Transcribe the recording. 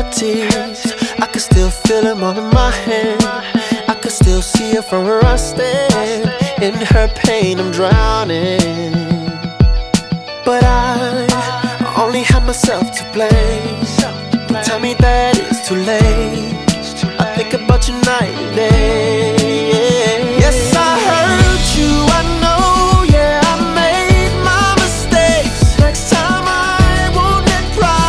tears. I can still feel them all in my hand. I can still see her from where I stand. In her pain I'm drowning, but I only have myself to blame. Tell me that it's too late. I think about you night and day.